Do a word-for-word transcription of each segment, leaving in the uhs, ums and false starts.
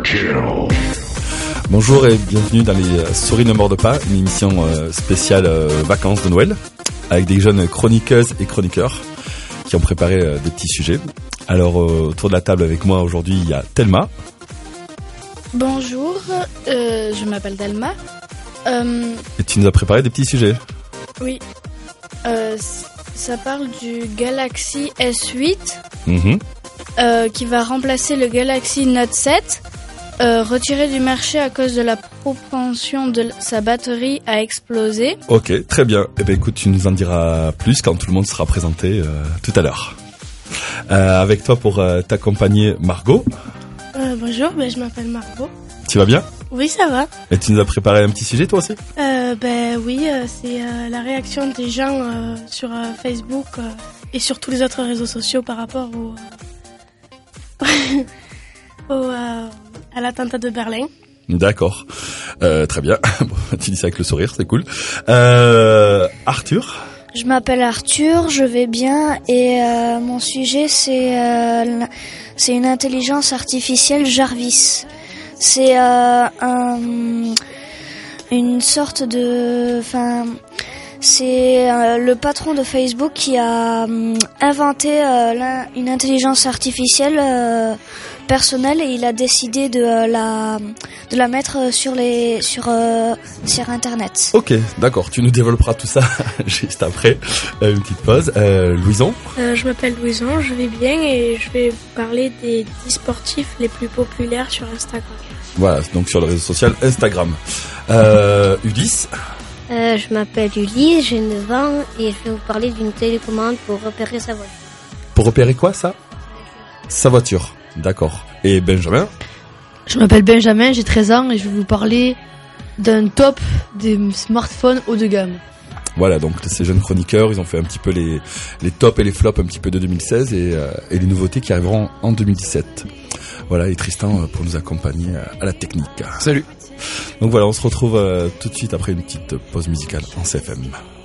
Bonjour et bienvenue dans les Souris ne mordent pas, une émission euh, spéciale euh, vacances de Noël, avec des jeunes chroniqueuses et chroniqueurs qui ont préparé euh, des petits sujets. Alors euh, autour de la table avec moi aujourd'hui il y a Thelma. Bonjour, euh, je m'appelle Thelma. Euh, Et tu nous as préparé des petits sujets. Oui, euh, ça parle du Galaxy S huit Mmh. euh, qui va remplacer le Galaxy Note sept, euh, retiré du marché à cause de la propension de sa batterie à exploser. Ok, très bien. Eh ben écoute, tu nous en diras plus quand tout le monde sera présenté euh, tout à l'heure. Euh, avec toi pour euh, t'accompagner Margot. Euh, bonjour, ben, je m'appelle Margot. Tu vas bien ? Oui, ça va. Et tu nous as préparé un petit sujet toi aussi ? Euh, ben oui, euh, c'est euh, la réaction des gens euh, sur euh, Facebook euh, et sur tous les autres réseaux sociaux par rapport au, euh, au euh, à l'attentat de Berlin. D'accord, euh, très bien. Bon, tu dis ça avec le sourire, c'est cool. Euh, Arthur. Je m'appelle Arthur, je vais bien et euh, mon sujet c'est euh, c'est une intelligence artificielle Jarvis. C'est euh, un, une sorte de, enfin, c'est euh, le patron de Facebook qui a euh, inventé euh, une intelligence artificielle euh, personnelle et il a décidé de euh, la de la mettre sur les sur euh, sur internet. Ok, d'accord. Tu nous développeras tout ça juste après euh, une petite pause. Euh, Louison. Euh, je m'appelle Louison, je vais bien et je vais vous parler des dix sportifs les plus populaires sur Instagram. Voilà, donc sur le réseau social Instagram. Euh, Ulysse. Euh, je m'appelle Ulysse, j'ai neuf ans et je vais vous parler d'une télécommande pour repérer sa voiture. Pour repérer quoi ça ? Sa voiture. D'accord. Et Benjamin. Je m'appelle Benjamin, j'ai treize ans et je vais vous parler d'un top des smartphones haut de gamme. Voilà, donc ces jeunes chroniqueurs, ils ont fait un petit peu les, les tops et les flops un petit peu de deux mille seize et, euh, et les nouveautés qui arriveront en deux mille dix-sept. Voilà, et Tristan euh, pour nous accompagner à la technique. Salut. Donc voilà, on se retrouve euh, tout de suite après une petite pause musicale en C F M.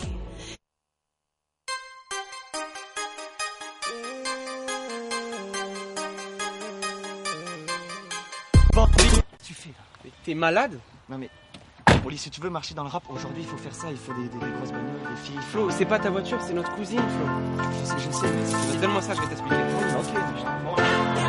Tu fais là. Mais t'es malade ? Non mais, Oli, si tu veux marcher dans le rap, aujourd'hui il faut faire ça, il faut des, des, des grosses bagnoles, des filles. Flo, c'est pas ta voiture, c'est notre cousine, Flo. Je sais, je sais, mais... Donne-moi ça, je vais t'expliquer. Ok,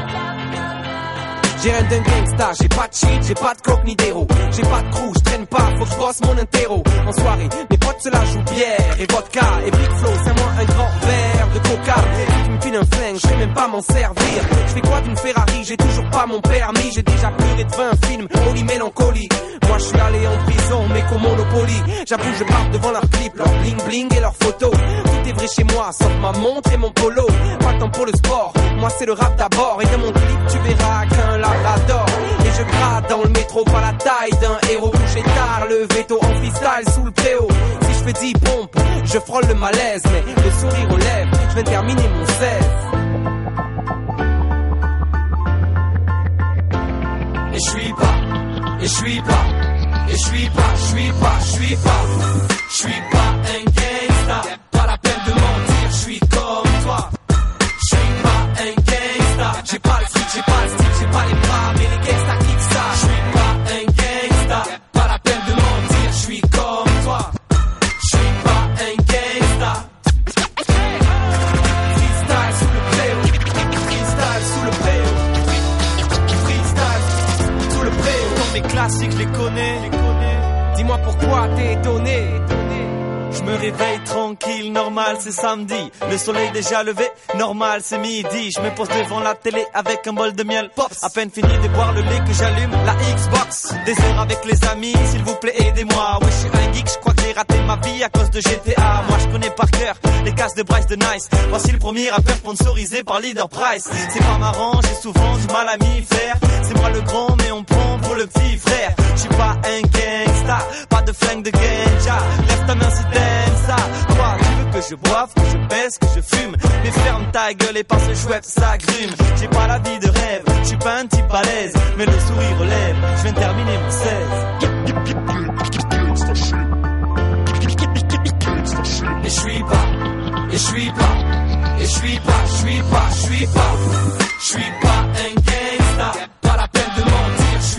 J'ai rien d'un gangsta, j'ai pas de shit, j'ai pas de coke ni d'héros. J'ai pas de crew, je traîne pas, faut que je bosse mon interro. En soirée, mes potes se la jouent bière et vodka. Et Big Flo, c'est moi un grand verre de coca. Tu me files un flingue, je sais même pas m'en servir. Je fais quoi d'une Ferrari, j'ai toujours pas mon permis. J'ai déjà pleuré de vingt films, holy mélancolie. Moi je suis allé en prison, mais qu'au Monopoly. J'avoue, je parle devant leurs clips, leurs bling bling et leurs photos. Tout est vrai chez moi, sauf ma montre et mon polo. Pas le temps pour le sport, moi c'est le rap d'abord. Et dans mon clip, tu verras qu'un labrador. Et je gratte dans le métro, pas la taille d'un héros. Couché tard, le veto en freestyle sous le préau. Si je fais dix pompes, je frôle le malaise. Mais le sourire aux lèvres, je viens de terminer mon seize. Et je suis pas, et je suis pas, et je suis pas, je suis pas, je suis pas, je suis pas un gangsta. Pas la peine de mentir, je suis comme toi. Je suis pas un gangsta. J'ai pas le fric, j'ai pas le style, j'ai pas les bras, mais les gangsta kick ça. Je suis pas un gangsta. Pas la peine de mentir, je suis comme toi. Je suis pas un gangsta. Freestyle sous le préau, freestyle sous le préau, freestyle sous le préau. Dans mes classiques, je les connais. Dis-moi pourquoi t'es étonné. Je me réveille tranquille, normal c'est samedi. Le soleil déjà levé, normal c'est midi. Je me pose devant la télé avec un bol de miel Pops. À peine fini de boire le lait que j'allume la Xbox. Des heures avec les amis, s'il vous plaît aidez-moi. Ouais, je suis un geek, je crois que j'ai raté ma vie à cause de G T A. Moi je connais par cœur les cases de Bryce de Nice. Voici le premier rappeur sponsorisé par Leader Price. C'est pas marrant, j'ai souvent du mal à m'y faire. C'est moi le grand mais on prend pour le petit frère. Je suis pas un gangsta, pas de flingue de ganja. Lève ta main si t'aimes ça. Toi tu veux que je boive, que je baisse, que je fume. Mais ferme ta gueule et passe le chouette, ça grume. J'ai pas la vie de rêve, je suis pas un type balèze. Mais le sourire aux lèvres, je viens de terminer mon seize. Et je suis pas, et je suis pas, et je suis pas, je suis pas, je suis pas, je suis pas un gangsta. Pas la peine de mentir, je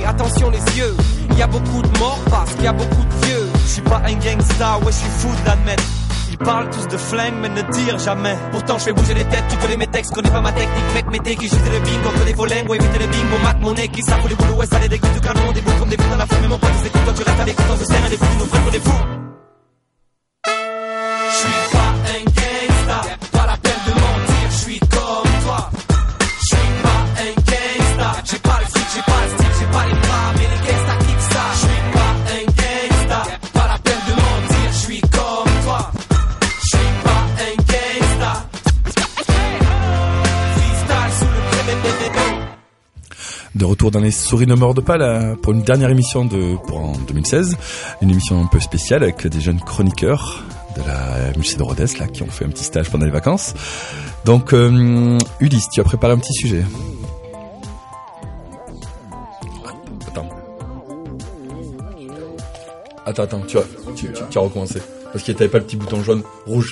attention les yeux. Y a beaucoup de morts parce qu'il y a beaucoup de vieux. Je suis pas un gangsta, ouais je suis fou de l'admettre. Ils parlent tous de flingue mais ne tirent jamais. Pourtant je fais bouger les têtes, tu connais mes textes, connais pas ma technique. Mec mettez qui juste le bingo, que des faux lingues, éviter les bingo. Mat mon nez qui savent les boulots, ouais ça les dégoûte du canon. Des bouts comme des fous dans la foule, mais mon pote c'est écoute, toi tu restes avec toi, on se serre, des fous, nous frères pour des fous. Je suis pas un gangsta, pas la peine de mentir, je suis comme toi. Je suis pas un gangsta, j'ai pas le fric, j'ai pas le style, j'ai pas les bras, mais les gangsta kick ça. Je suis pas un gangsta, pas la peine de mentir, je suis comme toi. Je suis pas un gangsta. Freestyle sous le prémédité. De retour dans les souris ne mordent pas là, pour une dernière émission de pour en deux mille seize, une émission un peu spéciale avec des jeunes chroniqueurs de la Musée de Rodez là qui ont fait un petit stage pendant les vacances. Donc euh, Ulysse, tu as préparé un petit sujet. Attends. Attends attends, tu as tu, tu, tu as recommencé parce qu'il n'y avait pas le petit bouton jaune rouge.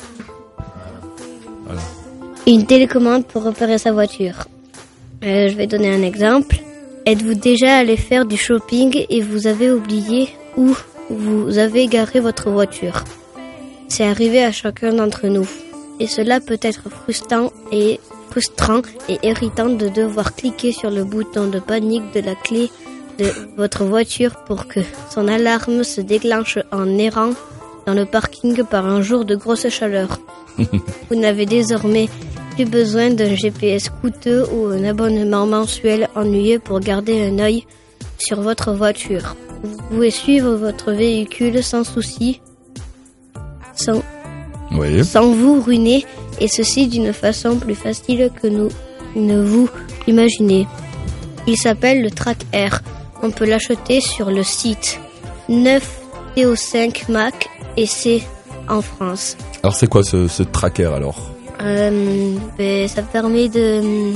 Voilà. Une télécommande pour repérer sa voiture. Euh, je vais donner un exemple. Êtes-vous déjà allé faire du shopping et vous avez oublié où vous avez garé votre voiture? C'est arrivé à chacun d'entre nous. Et cela peut être frustrant et frustrant et irritant de devoir cliquer sur le bouton de panique de la clé de votre voiture pour que son alarme se déclenche en errant dans le parking par un jour de grosse chaleur. Vous n'avez désormais plus besoin d'un G P S coûteux ou un abonnement mensuel ennuyeux pour garder un œil sur votre voiture. Vous pouvez suivre votre véhicule sans souci, sans, oui. sans vous ruiner, et ceci d'une façon plus facile que nous ne vous imaginez. Il s'appelle le TrackR. On peut l'acheter sur le site neuf T O cinq Mac et c'est en France. Alors c'est quoi ce, ce tracker alors? Euh, ben, ça permet de,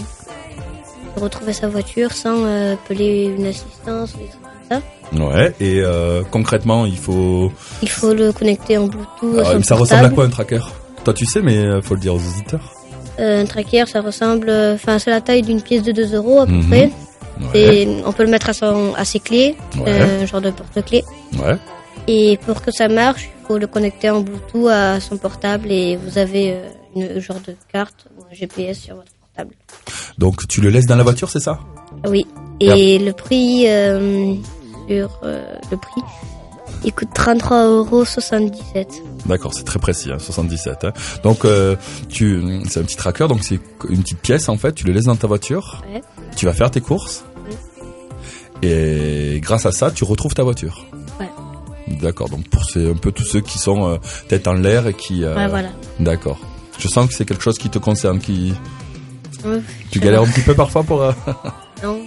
de retrouver sa voiture sans euh, appeler une assistance ou des trucs comme ça. Ouais, et euh, concrètement, il faut... Il faut le connecter en Bluetooth. Alors, à son ça portable. ressemble à quoi un tracker? Toi tu sais, mais euh, faut le dire aux auditeurs. Euh, un tracker, ça ressemble... Enfin, c'est la taille d'une pièce de deux euros à peu Mmh. près. Ouais. Et on peut le mettre à, son, à ses clés, Ouais. un genre de porte-clés. Ouais. Et pour que ça marche, il faut le connecter en Bluetooth à son portable et vous avez euh, une genre de carte ou un G P S sur votre portable. Donc tu le laisses dans la voiture, c'est ça? Oui. Et le prix euh, sur euh, le prix, il coûte trente-trois euros soixante-dix-sept. D'accord, c'est très précis, hein, soixante-dix-sept. Hein. Donc euh, tu, c'est un petit tracker, donc c'est une petite pièce en fait. Tu le laisses dans ta voiture. Ouais. Tu vas faire tes courses. Oui. Et grâce à ça, tu retrouves ta voiture. Ouais. D'accord, donc pour c'est un peu tous ceux qui sont euh, tête en l'air et qui... Euh, ouais, voilà. D'accord. Je sens que c'est quelque chose qui te concerne, qui... Ouais, tu galères un petit peu parfois pour... Euh... Non.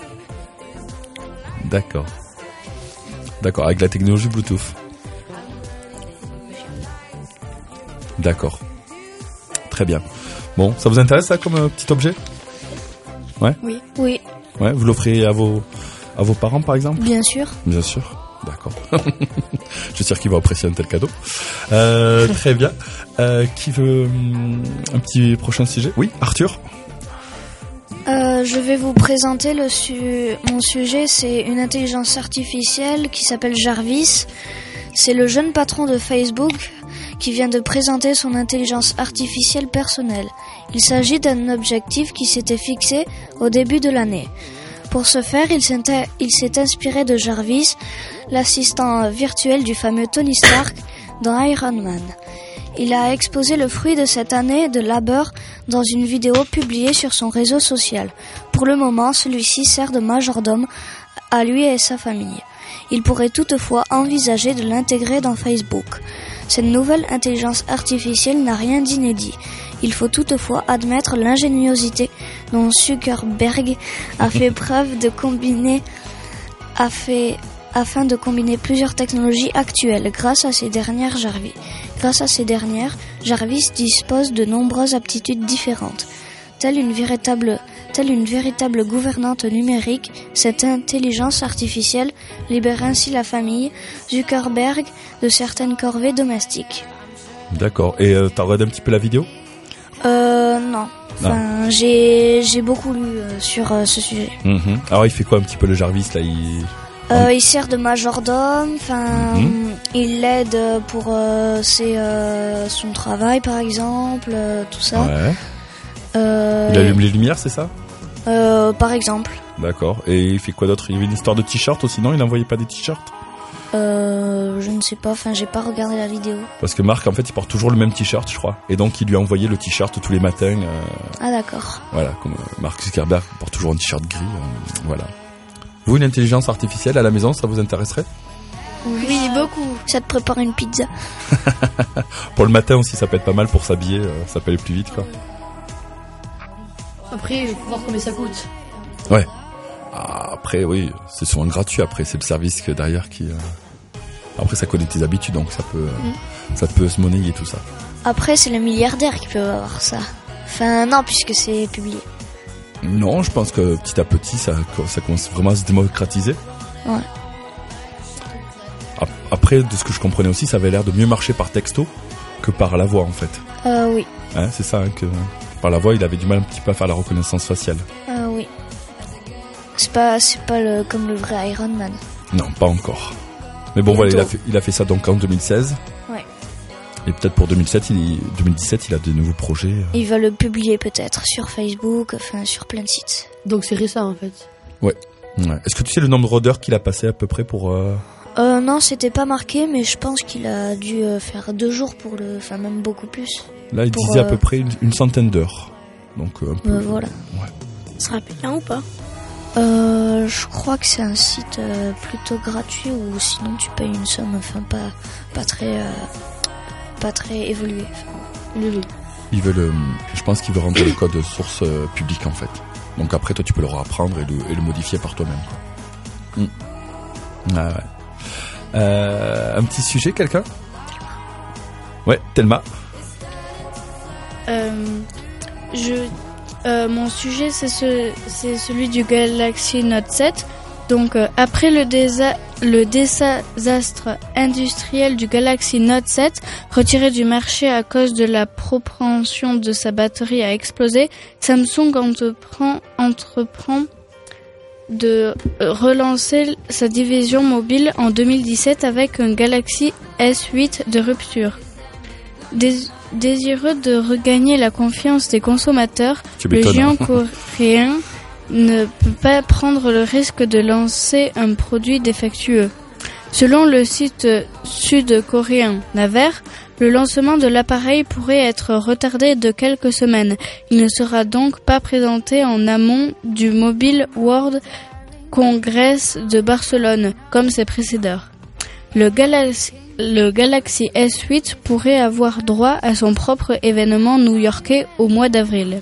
D'accord. D'accord, avec la technologie Bluetooth. D'accord. Très bien. Bon, ça vous intéresse ça comme euh, petit objet? Ouais. Oui. Oui, Ouais, vous l'offrez à vos à vos parents par exemple? bien sûr. Bien sûr. D'accord. Je suis sûr qu'ils vont apprécier un tel cadeau. Euh, très bien. Euh, qui veut hum, un petit prochain sujet? Oui, Arthur. Euh, je vais vous présenter le su- mon sujet, c'est une intelligence artificielle qui s'appelle Jarvis. C'est le jeune patron de Facebook qui vient de présenter son intelligence artificielle personnelle. Il s'agit d'un objectif qui s'était fixé au début de l'année. Pour ce faire, il s'est, il s'est inspiré de Jarvis, l'assistant virtuel du fameux Tony Stark dans Iron Man. Il a exposé le fruit de cette année de labeur dans une vidéo publiée sur son réseau social. Pour le moment, celui-ci sert de majordome à lui et sa famille. Il pourrait toutefois envisager de l'intégrer dans Facebook. Cette nouvelle intelligence artificielle n'a rien d'inédit. Il faut toutefois admettre l'ingéniosité dont Zuckerberg a fait preuve de combiner, a fait, afin de combiner plusieurs technologies actuelles. Grâce à ces dernières, Jarvis, grâce à ces dernières, Jarvis dispose de nombreuses aptitudes différentes. Telle une véritable, telle une véritable gouvernante numérique, cette intelligence artificielle libère ainsi la famille Zuckerberg de certaines corvées domestiques. D'accord. Et euh, t'as regardé un petit peu la vidéo? Euh, non. Enfin, j'ai, j'ai beaucoup lu euh, sur euh, ce sujet. Mm-hmm. Alors, il fait quoi un petit peu le Jarvis, là il... Euh, il sert de majordome, enfin, Mm-hmm. il l'aide pour euh, ses, euh, son travail, par exemple, euh, tout ça. Ouais. Euh, Il allume les lumières, c'est ça? euh, Par exemple. D'accord. Et il fait quoi d'autre? Il y avait une histoire de t-shirt aussi, non? Il n'envoyait pas des t-shirts? Euh, je ne sais pas, enfin, j'ai pas regardé la vidéo. Parce que Marc, en fait, il porte toujours le même t-shirt, je crois. Et donc, il lui a envoyé le t-shirt tous les matins. Euh, Ah, d'accord. voilà, comme euh, Mark Zuckerberg porte toujours un t-shirt gris. Euh, voilà. Vous, une intelligence artificielle à la maison, ça vous intéresserait? Oui, beaucoup. Ça te prépare une pizza. Pour le matin aussi, ça peut être pas mal pour s'habiller. Euh, ça peut aller plus vite, quoi. Après, il faut voir combien ça coûte. Ouais. Ah, après, oui, c'est souvent gratuit. Après, c'est le service que derrière qui... Euh... Après, ça connaît tes habitudes, donc ça peut, euh, Mm. ça peut se monnayer, tout ça. Après, c'est le milliardaire qui peut avoir ça. Enfin, non, puisque c'est publié. Non, je pense que petit à petit, ça, ça commence vraiment à se démocratiser. Ouais. Ap- Après, de ce que je comprenais aussi, ça avait l'air de mieux marcher par texto que par la voix, en fait. Euh, oui. Hein, c'est ça, hein, que par la voix, il avait du mal un petit peu à faire la reconnaissance faciale. Euh, oui. C'est pas, c'est pas le, comme le vrai Iron Man. Non, pas encore. Mais bon, voilà, il a fait, il a fait ça donc en deux mille seize. Ouais. Et peut-être pour deux mille sept, il, deux mille dix-sept, il a de nouveaux projets. Il va le publier peut-être sur Facebook, enfin, sur plein de sites. Donc c'est récent en fait. Ouais. ouais. Est-ce que tu sais le nombre d'heures qu'il a passé à peu près pour... Euh... Euh, non, c'était pas marqué, mais je pense qu'il a dû euh, faire deux jours pour le, enfin, même beaucoup plus. Là, il pour, disait euh... à peu près une, une centaine d'heures. Donc, euh, un peu... Euh, voilà. Ouais. Ça sera payant ou pas? Euh, je crois que c'est un site euh, plutôt gratuit ou sinon tu payes une somme, enfin pas, pas très, euh, pas très évoluée. Enfin, Il veut le, je pense qu'il veut rendre le code source euh, public en fait. Donc après toi tu peux le reapprendre et le, et le modifier par toi-même. Quoi. Mm. Ah ouais. Euh, un petit sujet quelqu'un? Ouais, Thelma. Euh, je, euh, mon sujet c'est ce, c'est celui du Galaxy Note sept. Donc euh, après le, désa- le désastre industriel du Galaxy Note sept, retiré du marché à cause de la propension de sa batterie à exploser, Samsung entreprend, entreprend de relancer sa division mobile en deux mille dix-sept avec un Galaxy S huit de rupture. Dés- désireux de regagner la confiance des consommateurs, le géant coréen ne peut pas prendre le risque de lancer un produit défectueux. Selon le site sud-coréen Naver, le lancement de l'appareil pourrait être retardé de quelques semaines. Il ne sera donc pas présenté en amont du Mobile World Congress de Barcelone, comme ses précédents. Le Galaxy, le Galaxy S huit pourrait avoir droit à son propre événement new-yorkais au mois d'avril.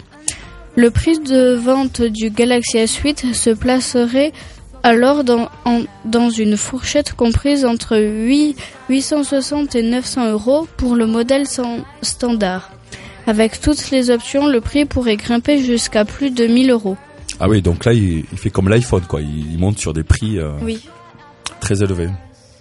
Le prix de vente du Galaxy S huit se placerait alors dans, en, dans une fourchette comprise entre huit cent soixante et neuf cents euros pour le modèle sans, standard. Avec toutes les options, le prix pourrait grimper jusqu'à plus de mille euros. Ah oui, donc là, il, il fait comme l'iPhone, quoi. Il, il monte sur des prix euh, oui. très élevés.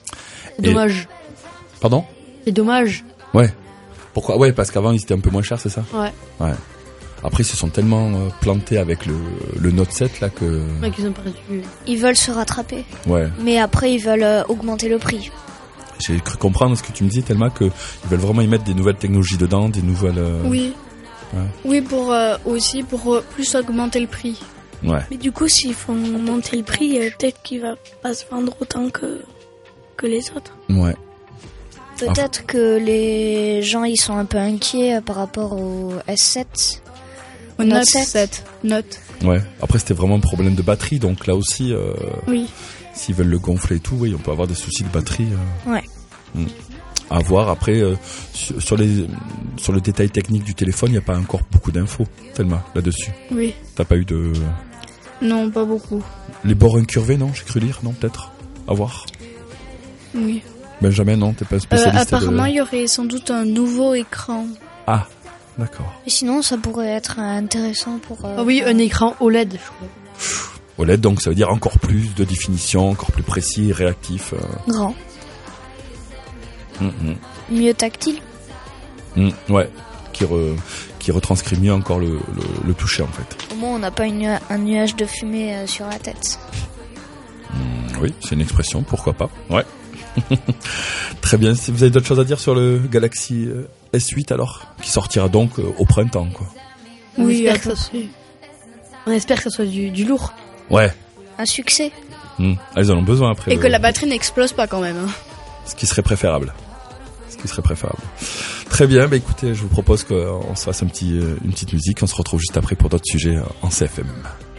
Dommage. Et... Pardon ? C'est dommage. Ouais. Pourquoi ? Ouais, parce qu'avant, ils étaient un peu moins chers, c'est ça ? Ouais. Ouais. Après, ils se sont tellement euh, plantés avec le, le Note sept, là, que... Ouais, qu'ils ont perdu. Ils veulent se rattraper. Ouais. Mais après, ils veulent euh, augmenter le prix. J'ai cru comprendre ce que tu me dis, Thelma, qu'ils veulent vraiment y mettre des nouvelles technologies dedans, des nouvelles... Euh... Oui. Ouais. Oui, pour euh, aussi, pour euh, plus augmenter le prix. Ouais. Mais du coup, s'ils font monter le prix, euh, peut-être qu'il va pas se vendre autant que, que les autres. Ouais. Peut-être ah. que les gens, ils sont un peu inquiets par rapport au S sept. Au Note sept. Note. Ouais. Après, c'était vraiment un problème de batterie, donc là aussi... Euh... Oui. S'ils veulent le gonfler et tout, oui, on peut avoir des soucis de batterie. Euh... Ouais. Mmh. À voir. Après, euh, sur, sur, les, sur le détail technique du téléphone, il n'y a pas encore beaucoup d'infos, Thelma, là-dessus. Oui. T'as pas eu de... Non, pas beaucoup. Les bords incurvés, non ? J'ai cru lire, non, peut-être ? À voir. Oui. Benjamin, non, t'es pas un spécialiste euh, Apparemment, il de... y aurait sans doute un nouveau écran. Ah, d'accord. Et sinon, ça pourrait être intéressant pour... Euh, ah oui, un écran O L E D, je crois. O L E D, donc ça veut dire encore plus de définition, encore plus précis et réactif. Euh... Grand. Mmh, mmh. Mieux tactile. Mmh, ouais, qui, re... qui qui retranscrit mieux encore le, le, le toucher en fait. Au moins on n'a pas une, un nuage de fumée euh, sur la tête. Mmh, oui, c'est une expression, pourquoi pas. Ouais. Très bien. Si vous avez d'autres choses à dire sur le Galaxy S huit alors, qui sortira donc au printemps, quoi. On Oui, espère que ça soit, on espère que ça soit du, du lourd. Ouais. Un succès. Mmh. Ah, ils en ont besoin après. Et le... que la batterie n'explose pas quand même. Hein. Ce qui serait préférable. Ce qui serait préférable. Très bien. Bah écoutez, je vous propose qu'on se fasse un petit, une petite musique. On se retrouve juste après pour d'autres sujets en C F M.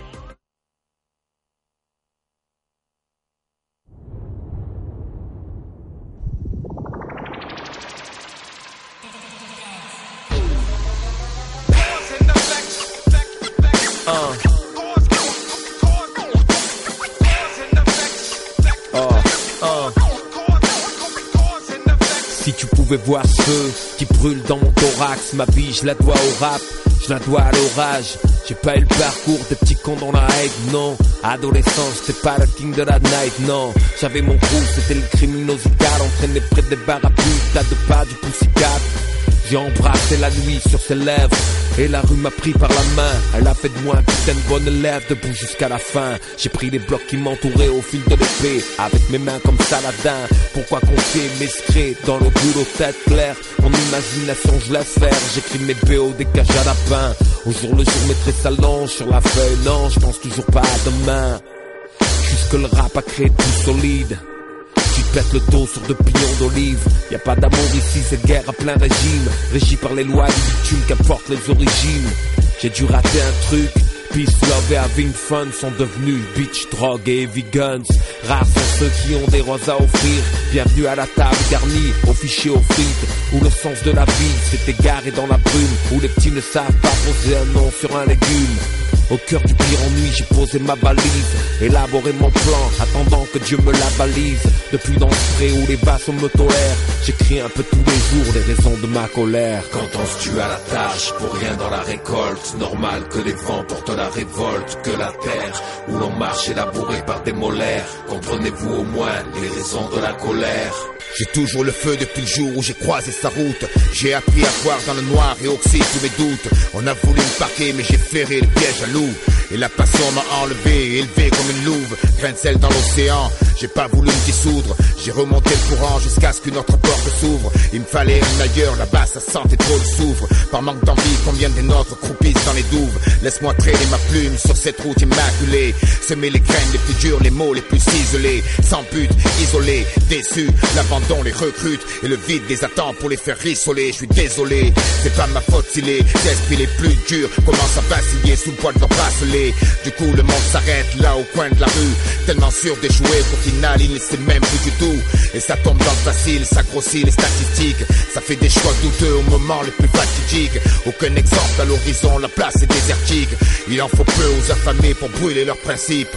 Si tu pouvais voir ce feu qui brûle dans mon thorax, ma vie je la dois au rap, je la dois à l'orage. J'ai pas eu le parcours des petits cons dans la haine, non. Adolescent, j'étais pas le king de la night, non. J'avais mon crew, c'était le criminosical, entraîné près des bars à plus, tas de pas du Pussycat. J'ai embrassé la nuit sur ses lèvres et la rue m'a pris par la main. Elle a fait de moi un putain de bonne élève, debout jusqu'à la fin. J'ai pris les blocs qui m'entouraient au fil de l'épée, avec mes mains comme Saladin. Pourquoi confier mes secrets dans le boulot tête claire? Mon imagination je laisse faire, j'écris mes B O des cages à lapin. Au jour le jour mes traits s'allongent sur la feuille, non je pense toujours pas à demain. Jusque le rap a créé tout solide. Tu te pètes le dos sur deux pignons d'olive. Y'a pas d'amour ici, c'est guerre à plein régime. Régi par les lois du bitume, qu'importe les origines. J'ai dû rater un truc. Peace, love et having fun sont devenus bitch, drogue et heavy guns. Rares sont ceux qui ont des roses à offrir. Bienvenue à la table garnie, au fichier aux frites. Où le sens de la vie s'est égaré dans la brume. Où les petits ne savent pas poser un nom sur un légume. Au cœur du pire ennui, j'ai posé ma valise, élaboré mon plan, attendant que Dieu me la balise. Depuis dans ce pré où les vassaux me tolèrent, j'écris un peu tous les jours les raisons de ma colère. Quand on se tue à la tâche, pour rien dans la récolte, normal que les vents portent la révolte, que la terre où l'on marche est labourée par des molaires. Comprenez-vous au moins les raisons de la colère? J'ai toujours le feu depuis le jour où j'ai croisé sa route. J'ai appris à voir dans le noir et oxyde tous mes doutes. On a voulu me parquer mais j'ai flairé le piège à loup. Et la passion m'a enlevé, élevé comme une louve. Grain de sel dans l'océan, j'ai pas voulu me dissoudre. J'ai remonté le courant jusqu'à ce qu'une autre porte s'ouvre. Il me fallait un ailleurs, là-bas ça sentait trop le soufre. Par manque d'envie, combien des nôtres croupissent dans les douves. Laisse-moi traîner ma plume sur cette route immaculée. Semer les graines les plus dures, les mots les plus ciselés. Sans but, isolé, déçu, l'abandon les recrute. Et le vide les attend pour les faire rissoler. Je suis désolé, c'est pas ma faute si les esprits les plus durs commencent à vaciller sous le poids de leur bracelet. Du coup le monde s'arrête là au coin de la rue, tellement sûr d'échouer qu'au final il ne sait même plus du tout. Et ça tombe dans le facile, ça grossit les statistiques. Ça fait des choix douteux au moment le plus fatidique. Aucun exemple à l'horizon, la place est désertique. Il en faut peu aux affamés pour brûler leurs principes.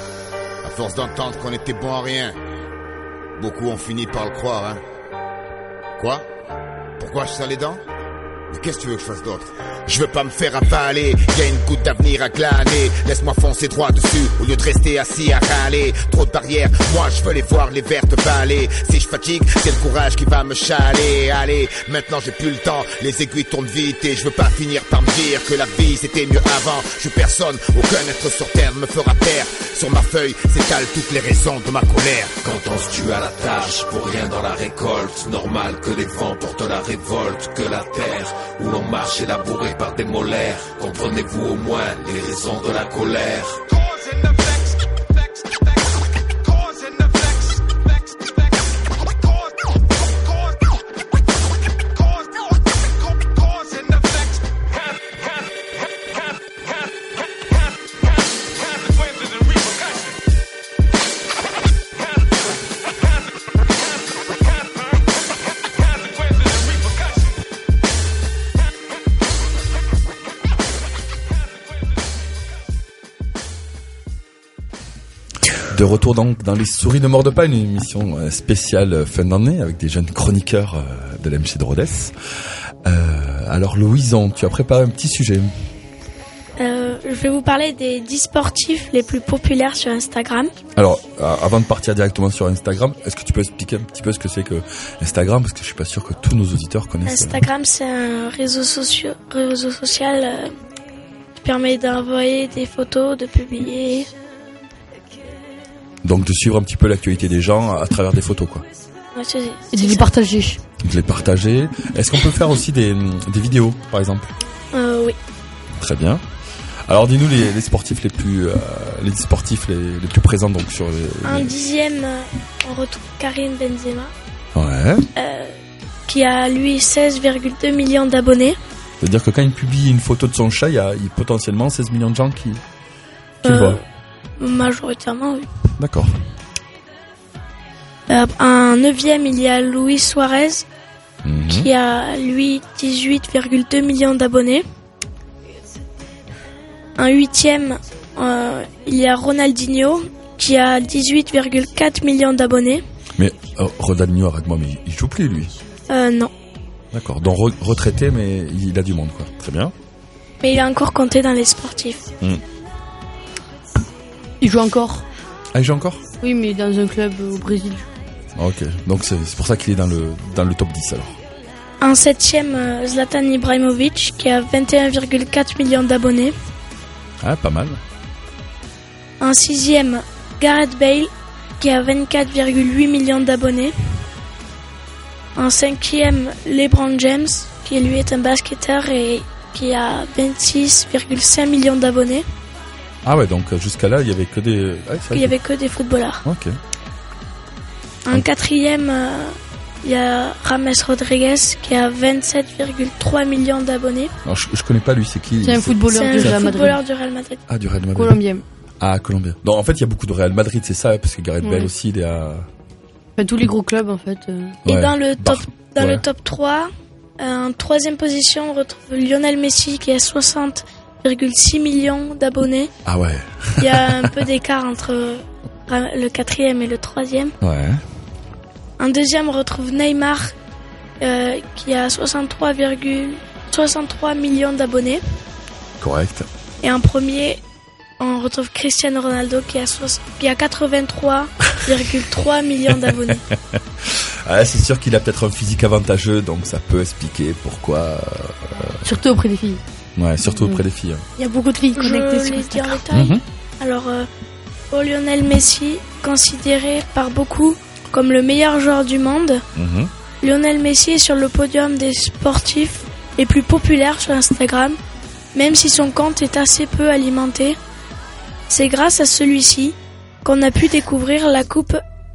À force d'entendre qu'on était bon à rien, beaucoup ont fini par le croire, hein. Quoi? Pourquoi je serre les dents? Mais qu'est-ce que tu veux que je fasse d'autre? Je veux pas me faire avaler, y'a une goutte d'avenir à glaner. Laisse-moi foncer droit dessus, au lieu de rester assis à râler. Trop de barrières, moi je veux les voir les vertes balayer. Si je fatigue, c'est le courage qui va me chaler. Allez, maintenant j'ai plus le temps, les aiguilles tournent vite. Et je veux pas finir par me dire que la vie c'était mieux avant. Je suis personne, aucun être sur terre ne me fera taire. Sur ma feuille s'étalent toutes les raisons de ma colère. Quand on se tue à la tâche, pour rien dans la récolte, normal que les vents portent la révolte, que la terre où l'on marche est labourée par des molaires. Comprenez-vous au moins les raisons de la colère? De retour dans, dans les souris ne mordent pas, une émission spéciale fin d'année avec des jeunes chroniqueurs de l'A M C de Rodez. Euh, alors Louison, tu as préparé un petit sujet. Euh, je vais vous parler des dix sportifs les plus populaires sur Instagram. Alors, euh, avant de partir directement sur Instagram, est-ce que tu peux expliquer un petit peu ce que c'est que Instagram, parce que je suis pas sûr que tous nos auditeurs connaissent. Instagram, c'est un réseau, socio- réseau social euh, qui permet d'envoyer des photos, de publier. Donc de suivre un petit peu l'actualité des gens à travers des photos, quoi. Ouais, c'est, Et c'est de les ça. partager. De les partager. Est-ce qu'on peut faire aussi des, des vidéos, par exemple? Euh, oui. Très bien. Alors dis-nous les, les sportifs les plus, euh, les sportifs les, les plus présents donc sur les. Un les... dixième, euh, on retrouve Karim Benzema. Ouais. Euh, qui a lui seize virgule deux millions d'abonnés. C'est-à-dire que quand il publie une photo de son chat, il y a, il y a potentiellement seize millions de gens qui, qui Euh, le voient. Majoritairement, oui. D'accord. Euh, un neuvième, il y a Luis Suarez, Mhm. qui a, lui, dix-huit virgule deux millions d'abonnés. Un huitième, euh, il y a Ronaldinho, qui a dix-huit virgule quatre millions d'abonnés. Mais euh, Ronaldinho, arrête-moi, mais il joue plus lui. Euh, non. D'accord. Donc re- retraité, mais il a du monde, quoi. Très bien. Mais il est encore compté dans les sportifs. Mm. Il joue encore. Ah, il joue encore? Oui, mais dans un club au Brésil. Ah, ok. Donc c'est, c'est pour ça qu'il est dans le, dans le top dix alors. Un septième, euh, Zlatan Ibrahimovic, qui a vingt et un virgule quatre millions d'abonnés. Ah, pas mal. Un sixième, Gareth Bale, qui a vingt-quatre virgule huit millions d'abonnés. Un cinquième, LeBron James, qui lui est un basketteur et qui a vingt-six virgule cinq millions d'abonnés. Ah ouais, donc jusqu'à là, il y avait que des... Ah, c'est vrai Il y que- avait que des footballeurs. Ok. Un quatrième, euh, il y a James Rodriguez, qui a vingt-sept virgule trois millions d'abonnés. Alors, je, je connais pas lui, c'est qui? C'est un footballeur C'est du un Real Madrid. footballeur du Real Madrid. Ah, du Real Madrid. Colombien. Ah, Colombien. Donc en fait, il y a beaucoup de Real Madrid, c'est ça, parce que Gareth Ouais. Bale aussi, il est à... Enfin, tous les gros clubs, en fait. euh. Et Ouais. dans le top, Bar- dans ouais. le top trois, euh, en troisième position, on retrouve Lionel Messi, qui a soixante virgule six millions d'abonnés. Ah ouais. Il y a un peu d'écart entre euh, le quatrième et le troisième. Ouais. En deuxième, on retrouve Neymar, euh, qui a soixante-trois virgule soixante-trois millions d'abonnés. Correct. Et en premier, on retrouve Cristiano Ronaldo, qui a, soix- qui a quatre-vingt-trois virgule trois millions d'abonnés. Ah, c'est sûr qu'il a peut-être un physique avantageux, donc ça peut expliquer pourquoi... euh, Surtout auprès des filles. Ouais, surtout Mhm. auprès des filles. Il y a beaucoup de filles Je connectées sur les dis en Instagram. détail. Mhm. Alors, euh, pour Lionel Messi, considéré par beaucoup comme le meilleur joueur du monde, Mhm. Lionel Messi est sur le podium des sportifs les plus populaires sur Instagram, même si son compte est assez peu alimenté. C'est grâce à celui-ci qu'on a pu découvrir la coupe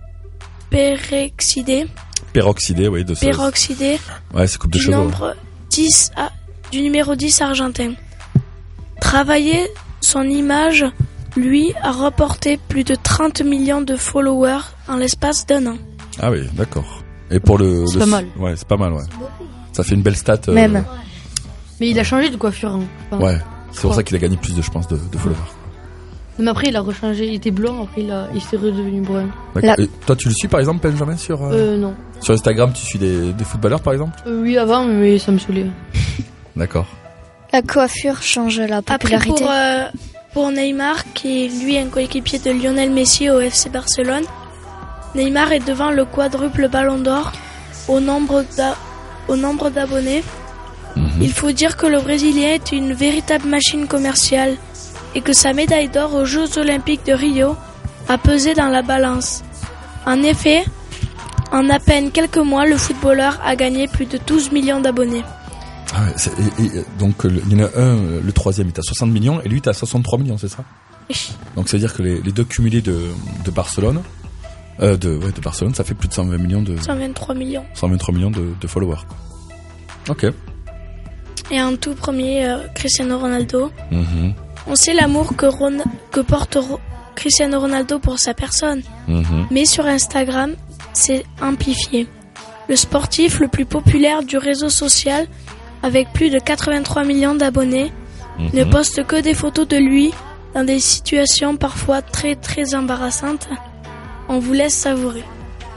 peroxydée, Peroxydé, oui, de ce... peroxydée Ouais, c'est coupe de du cheveux. ouais. nombre dix à- du numéro dix argentin. Travailler son image, lui, a rapporté plus de trente millions de followers en l'espace d'un an. Ah oui, d'accord. Et pour le... C'est le- pas mal. Ouais, c'est pas mal, ouais. Ça fait une belle stat. euh, Même. Mais il a changé de coiffure. Hein. Enfin, Ouais, c'est pour crois. ça qu'il a gagné plus de, je pense, de, de followers. Mais après, il a rechangé. Il était blanc, après, il, a... il s'est redevenu brun. D'accord. La- Et toi, tu le suis, par exemple, Benjamin, sur... euh, Euh, non. Sur Instagram, tu suis des, des footballeurs, par exemple? Euh, oui, avant, mais ça me saoulait. D'accord. La coiffure change la Après, popularité. pour, euh, pour Neymar, qui est lui un coéquipier de Lionel Messi au F C Barcelone, Neymar est devant le quadruple ballon d'or au nombre d'a- au nombre d'abonnés. Mhm. Il faut dire que le Brésilien est une véritable machine commerciale et que sa médaille d'or aux Jeux Olympiques de Rio a pesé dans la balance. En effet, en à peine quelques mois, le footballeur a gagné plus de douze millions d'abonnés. Ah ouais, c'est- et- et, donc, le- il y en a un, le troisième, il est à soixante millions, et lui, il est à soixante-trois millions, c'est ça? Donc, c'est-à-dire que les, les deux cumulés de, de Barcelone, euh, de, ouais, de Barcelone, ça fait plus de cent vingt millions de, cent vingt-trois millions. cent vingt-trois millions de, de followers, quoi. Ok. Et en tout premier, euh, Cristiano Ronaldo. Mhm. On sait l'amour que, Ron- que porte Ro- Cristiano Ronaldo pour sa personne. Mhm. Mais sur Instagram, c'est amplifié. Le sportif le plus populaire du réseau social, avec plus de quatre-vingt-trois millions d'abonnés, Mhm. ne poste que des photos de lui dans des situations parfois très très embarrassantes. On vous laisse savourer.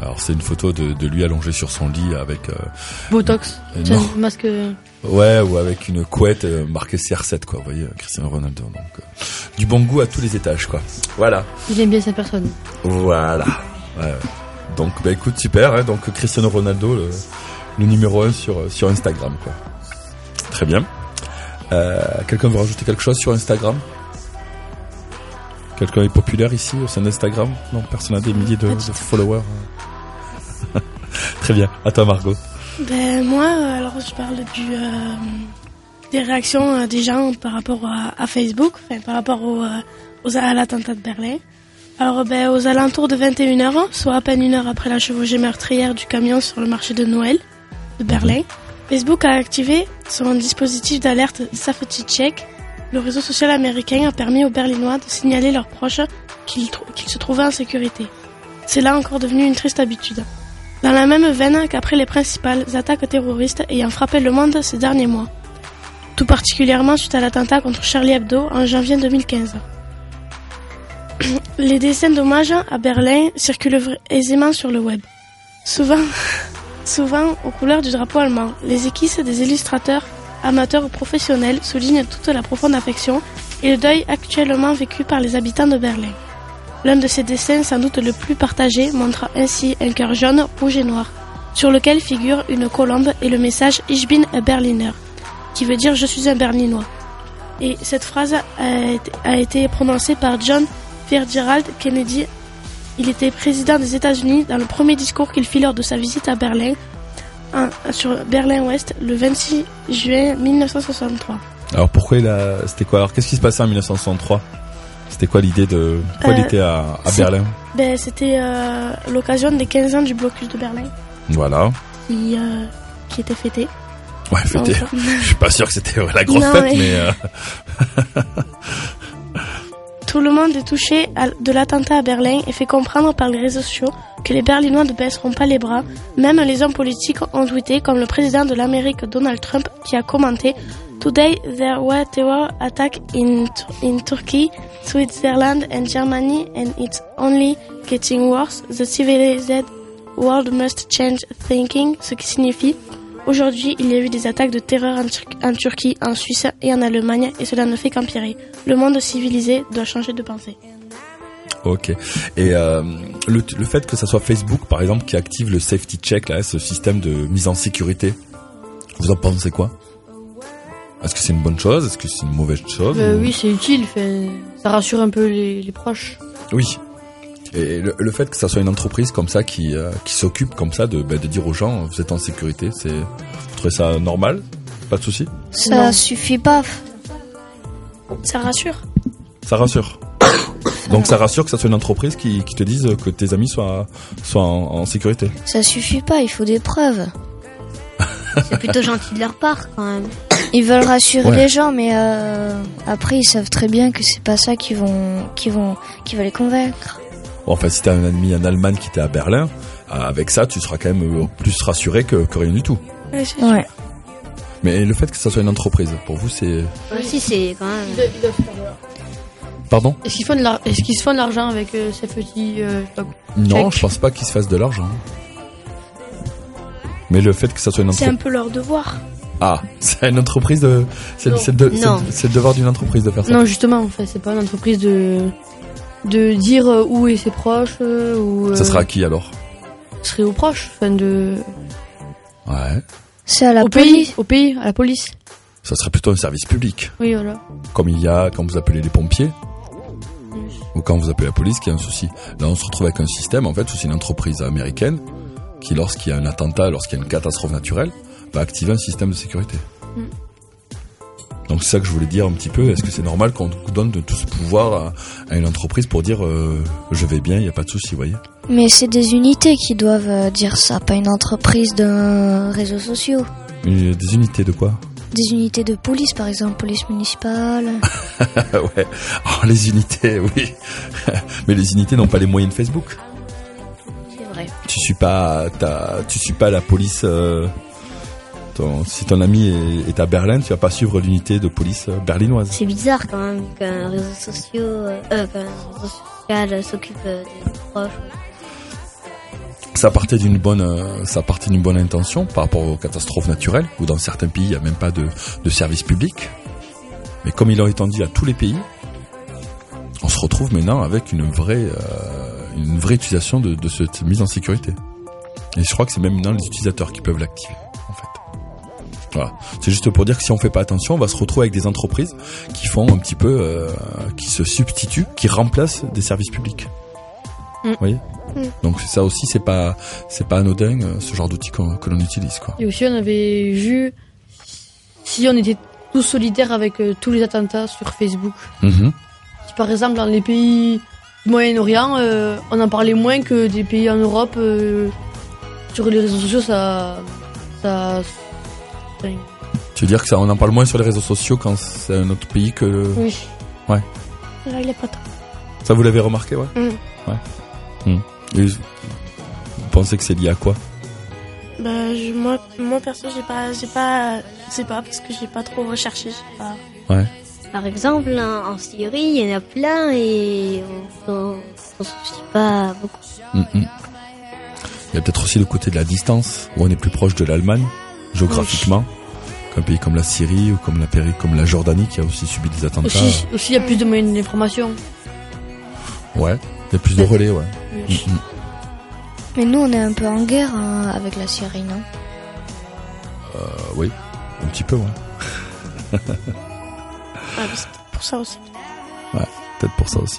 Alors c'est une photo de, de lui allongé sur son lit avec... Euh, Botox, euh, c'est non. un masque... Ouais, ou avec une couette euh, marquée C R sept, quoi. Vous voyez, Cristiano Ronaldo. Donc, euh, du bon goût à tous les étages, quoi. Voilà. Il aime bien sa personne. Voilà. Ouais. Donc, bah écoute, super. Hein, donc Cristiano Ronaldo, le, le numéro un sur sur Instagram, quoi. Très bien. Euh, quelqu'un veut rajouter quelque chose sur Instagram? Quelqu'un est populaire ici au sein d'Instagram? Non, personne n'a des milliers de, de followers. Très bien. À toi, Margot. Ben moi, alors je parle du euh, des réactions euh, des gens par rapport à, à Facebook, enfin par rapport au, euh, aux, à l'attentat de Berlin. Alors ben aux alentours de vingt et une heures, soit à peine une heure après la chevauchée meurtrière du camion sur le marché de Noël de Berlin, Facebook a activé son dispositif d'alerte Safety Check. Le réseau social américain a permis aux Berlinois de signaler leurs proches qu'ils, tr- qu'ils se trouvaient en sécurité. C'est là encore devenu une triste habitude. Dans la même veine qu'après les principales attaques terroristes ayant frappé le monde ces derniers mois. Tout particulièrement suite à l'attentat contre Charlie Hebdo en janvier deux mille quinze. Les dessins d'hommage à Berlin circulent aisément sur le web. Souvent, souvent aux couleurs du drapeau allemand, les esquisses des illustrateurs, amateurs ou professionnels, soulignent toute la profonde affection et le deuil actuellement vécu par les habitants de Berlin. L'un de ces dessins, sans doute le plus partagé, montre ainsi un cœur jaune, rouge et noir, sur lequel figure une colombe et le message « Ich bin ein Berliner », qui veut dire « Je suis un Berlinois ». Et cette phrase a été, a été prononcée par John Fitzgerald Kennedy. Il était président des États-Unis dans le premier discours qu'il fit lors de sa visite à Berlin, un, sur Berlin-Ouest, le vingt-six juin mille neuf cent soixante-trois. Alors pourquoi il a... C'était quoi? Alors qu'est-ce qui se passait en mille neuf cent soixante-trois? C'était quoi l'idée de... Pourquoi euh, il était à, à Berlin? Ben, c'était euh, l'occasion des quinze ans du blocus de Berlin. Voilà. Qui, euh, qui était fêté. Ouais, fêté. Donc, euh... Je suis pas sûr que c'était la grosse non, fête, mais... mais euh... Tout le monde est touché de l'attentat à Berlin et fait comprendre par les réseaux sociaux que les Berlinois ne baisseront pas les bras. Même les hommes politiques ont tweeté, comme le président de l'Amérique Donald Trump qui a commenté « Today there were terror attacks in, in Turkey, Switzerland and Germany and it's only getting worse. The civilized world must change thinking », ce qui signifie « Aujourd'hui, il y a eu des attaques de terreur en, Tur- en Turquie, en Suisse et en Allemagne et cela ne fait qu'empirer. Le monde civilisé doit changer de pensée. » Ok. Et euh, le, le fait que ça soit Facebook, par exemple, qui active le safety check, là, ce système de mise en sécurité, vous en pensez quoi? Est-ce que c'est une bonne chose? Est-ce que c'est une mauvaise chose? euh, ou... Oui, c'est utile. Fait, ça rassure un peu les, les proches. Oui. Et le, le fait que ça soit une entreprise comme ça qui, euh, qui s'occupe comme ça de, bah, de dire aux gens vous êtes en sécurité, c'est, vous trouvez ça normal? Pas de souci? Ça non. suffit pas. Ça rassure. Ça rassure. Donc ça rassure que ça soit une entreprise qui, qui te dise que tes amis soient, soient en, en sécurité. Ça suffit pas, il faut des preuves. C'est plutôt gentil de leur part quand même. Ils veulent rassurer Ouais. les gens, mais euh, après ils savent très bien que c'est pas ça qui vont, qui vont, qui va les convaincre. Bon, enfin, si t'as un ami en Allemagne qui était à Berlin, euh, avec ça, tu seras quand même euh, plus rassuré que, que rien du tout. Ouais, c'est Ouais. sûr. Mais le fait que ça soit une entreprise, pour vous, c'est... Aussi, c'est quand même. Ils doivent- ils doivent faire de l'argent. Pardon? Est-ce qu'ils font de l'ar- est-ce qu'ils se font de l'argent avec euh, ces petits euh, je sais pas, Non, check je pense pas qu'ils se fassent de l'argent. Mais le fait que ça soit une C'est un entreprise... peu leur devoir. Ah, c'est une entreprise de... C'est, Non. c'est, le de... c'est, Non. le- c'est le devoir d'une entreprise de faire ça. Non, justement, en fait, c'est pas une entreprise de de dire euh, où est ses proches euh, ou. Euh, Ça sera à qui alors? Ce serait aux proches, enfin de. Ouais. C'est à la au police. pays, au pays, à la police. Ça serait plutôt un service public. Oui, voilà. Comme il y a quand vous appelez les pompiers. Ou quand vous appelez la police, qu'il y a un souci. Là, on se retrouve avec un système, en fait, où c'est une entreprise américaine qui, lorsqu'il y a un attentat, lorsqu'il y a une catastrophe naturelle, va activer un système de sécurité. Mm. Donc c'est ça que je voulais dire un petit peu. Est-ce que c'est normal qu'on donne de tout ce pouvoir à, à une entreprise pour dire euh, je vais bien, il n'y a pas de souci, vous voyez? Mais c'est des unités qui doivent euh, dire ça, pas une entreprise de réseaux sociaux. Une- Des unités de quoi? Des unités de police, par exemple, police municipale. Ouais. Oh, les unités, oui. Mais les unités n'ont pas les moyens de Facebook. C'est vrai. Tu suis pas, t'as, tu suis pas la police. Euh, ton, si ton ami est, est à Berlin, tu vas pas suivre l'unité de police euh, berlinoise. C'est bizarre quand même qu'un réseau social, euh, euh, qu'un réseau social s'occupe euh, des proches. ça partait d'une bonne, euh, ça partait d'une bonne intention par rapport aux catastrophes naturelles, où dans certains pays il n'y a même pas de, de service public. Mais comme il a étendu à tous les pays, on se retrouve maintenant avec une vraie, euh, une vraie utilisation de, de cette mise en sécurité. Et je crois que c'est même maintenant les utilisateurs qui peuvent l'activer, en fait. Voilà. C'est juste pour dire que si on fait pas attention, on va se retrouver avec des entreprises qui font un petit peu, euh, qui se substituent, qui remplacent des services publics. Mm. Vous voyez ? Mm. Donc ça aussi, c'est pas, c'est pas anodin, ce genre d'outils qu'on, que l'on utilise, quoi. Et aussi, on avait vu si on était tous solidaires avec euh, tous les attentats sur Facebook. Mm-hmm. Si par exemple dans les pays du Moyen-Orient, euh, on en parlait moins que des pays en Europe. Euh, sur les réseaux sociaux, ça, ça, ça... Tu veux dire que ça, on en parle moins sur les réseaux sociaux quand c'est un autre pays que. Oui. Ouais. Là, il est pas trop. Ça, vous l'avez remarqué, ouais. Mm. Ouais. Mm. Et vous pensez que c'est lié à quoi? Bah, je, moi, moi perso, j'ai pas, j'ai pas, je sais pas parce que j'ai pas trop recherché. Je sais pas. Ouais. Par exemple, en, en Syrie, il y en a plein et on s'en soucie pas beaucoup. Mm-mm. Il y a peut-être aussi le côté de la distance, où on est plus proche de l'Allemagne, géographiquement, oui. qu'un pays comme la Syrie ou comme la, Péri- comme la Jordanie qui a aussi subi des attentats. Aussi, aussi il y a plus de moyens d'information. Ouais, il y a plus de relais, ouais. Oui. Mm-hmm. Mais nous, on est un peu en guerre hein, avec la Syrie, non? Euh, oui, un petit peu, ouais. Ah, c'est pour ça aussi. Ouais, peut-être pour ça aussi.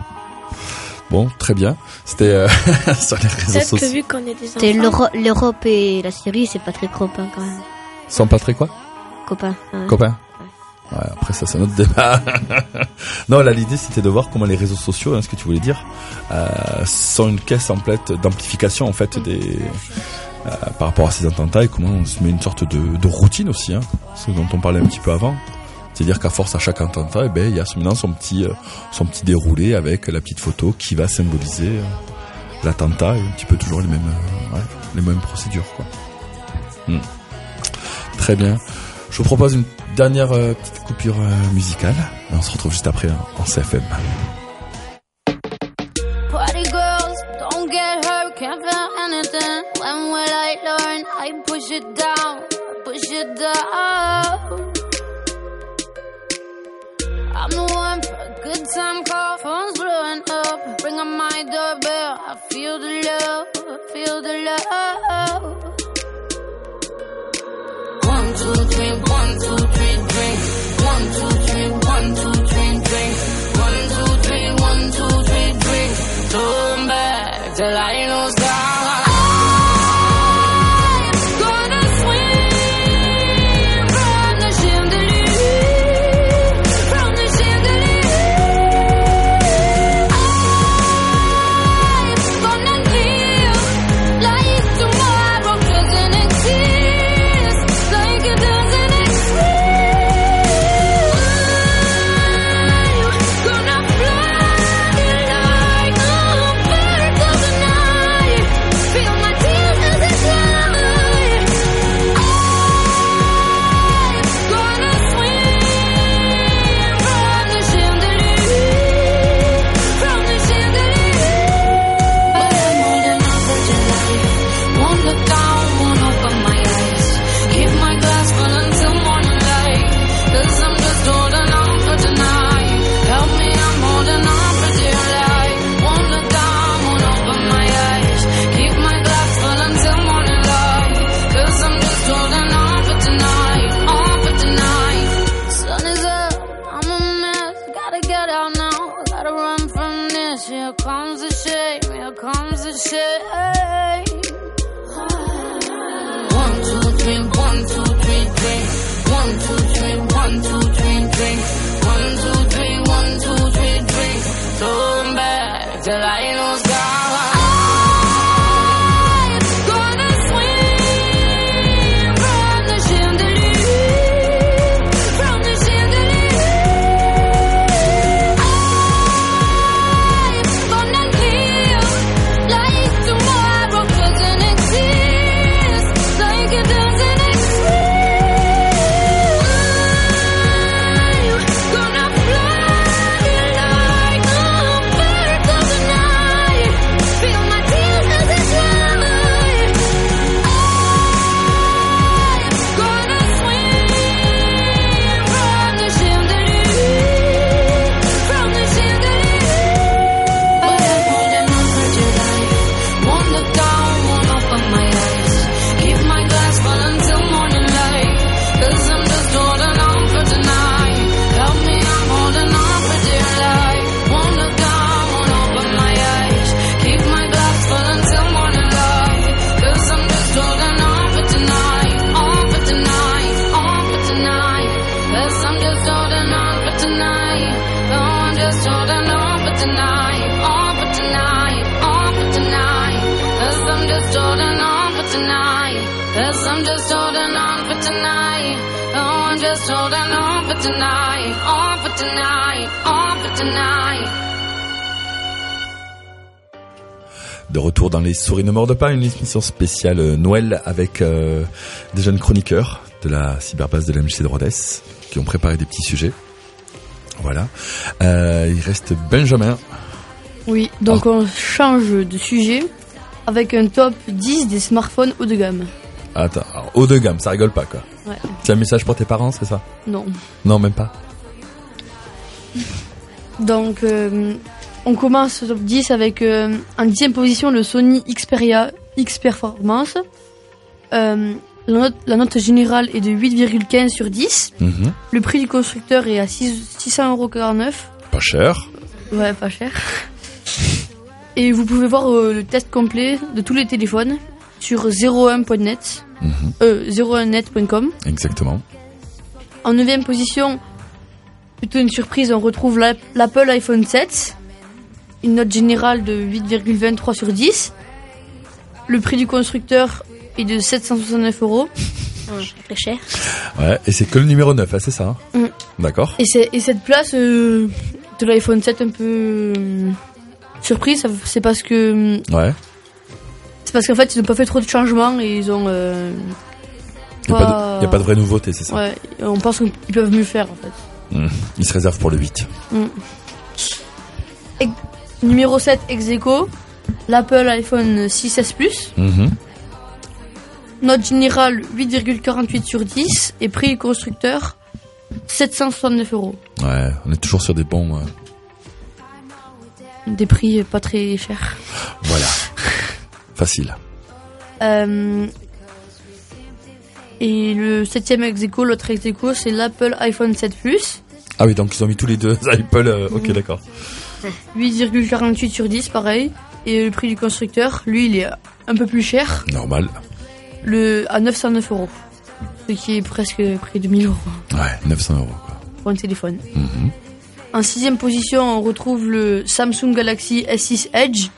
Bon, très bien. C'était euh, sur les réseaux Peut-être sociaux. que vu qu'on est des enfants... C'est l'Euro- l'Europe et la Syrie, c'est pas très copain quand même. Sont pas très quoi? Copain. Ouais. Copain. Ouais. Ouais, après ça c'est un autre débat. Non, là l'idée c'était de voir comment les réseaux sociaux, hein, ce que tu voulais dire, euh, sont une caisse complète d'amplification en fait des euh, par rapport à ces attentats et comment on se met une sorte de, de routine aussi, hein, ce dont on parlait un petit peu avant. C'est-à-dire qu'à force à chaque attentat, eh ben il y a maintenant son petit euh, son petit déroulé avec la petite photo qui va symboliser euh, l'attentat et un petit peu toujours les mêmes euh, ouais, les mêmes procédures quoi. Hmm. Très bien. Je vous propose une dernière euh, petite coupure euh, musicale. Et on se retrouve juste après hein, en C F M. Party girls, don't get hurt, can't feel anything. When will I learn? I push it down, push it down. I'm the one for a good time call, phone's blowing up. Bring on my doorbell, I feel the love, I feel the love. One, two, three, one, two, three, drink. One, two, three, one, two, three, drink. One, two, three, one, two, three, drink. Turn back till I lose God. Like it doesn't exist. guess I'm just holding on for tonight. Oh, I'm just holding on for tonight. On for tonight. On for tonight. De retour dans les Souris ne mordent pas, une émission spéciale Noël avec euh, des jeunes chroniqueurs de la cyberbase de l'M J C de Rodez qui ont préparé des petits sujets. Voilà. Euh, il reste Benjamin. Oui, donc oh. on change de sujet avec un top dix des smartphones haut de gamme. Attends, alors, haut de gamme, ça rigole pas quoi. Ouais. C'est un message pour tes parents, c'est ça? Non. Non, même pas. Donc, euh, on commence ce top dix avec euh, en dixième position le Sony Xperia X Performance. Euh, la, note, la note générale est de huit virgule quinze sur dix. Mm-hmm. Le prix du constructeur est à six cents euros quarante-neuf. Pas cher. Ouais, pas cher. Et vous pouvez voir euh, le test complet de tous les téléphones sur zéro un point net, mm-hmm. euh, zéro un net point com. Exactement. En neuvième position, plutôt une surprise, on retrouve la, l'Apple iPhone sept. Une note générale de huit virgule vingt-trois sur dix. Le prix du constructeur est de sept cent soixante-neuf euros. Très cher. Ouais, et c'est que le numéro neuf, hein, c'est ça hein mm. D'accord. Et, c'est, et cette place euh, de l'iPhone sept un peu euh, surprise, c'est parce que... Ouais. C'est parce qu'en fait, ils n'ont pas fait trop de changements et ils ont... Euh, il n'y a, a pas de vraie nouveauté, c'est ça? Ouais, on pense qu'ils peuvent mieux faire, en fait. Mmh. Ils se réservent pour le huit. Mmh. Et, numéro sept, ex aequo, l'Apple iPhone six S Plus. Mmh. Note générale, huit virgule quarante-huit sur dix. Et prix du constructeur, sept cent soixante-neuf euros. Ouais, on est toujours sur des bons... Euh... Des prix pas très chers. Voilà. Facile. Euh, et le septième ex aequo, l'autre ex aequo, c'est l'Apple iPhone sept Plus. Ah oui, donc ils ont mis tous les deux Apple. Euh, ok, mmh. D'accord. huit virgule quarante-huit sur dix, pareil. Et le prix du constructeur, lui, il est un peu plus cher. Normal. Le, à neuf cent neuf euros. Ce qui est presque près de mille euros. Ouais, neuf cents euros, quoi. Pour un téléphone. Mmh. En sixième position, on retrouve le Samsung Galaxy S six Edge.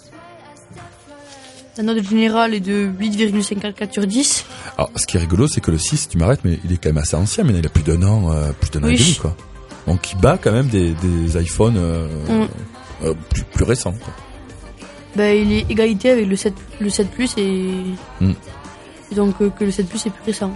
La note générale est de huit virgule cinquante-quatre sur dix. Alors, ce qui est rigolo, c'est que le six, tu m'arrêtes, mais il est quand même assez ancien, mais il a plus d'un an, euh, plus d'un an oui. et demi, quoi. Donc, il bat quand même des, des iPhones euh, mm. euh, plus, plus récents, quoi. Ben, il est égalité avec le sept, le sept Plus et, mm. et donc euh, que le sept Plus est plus récent.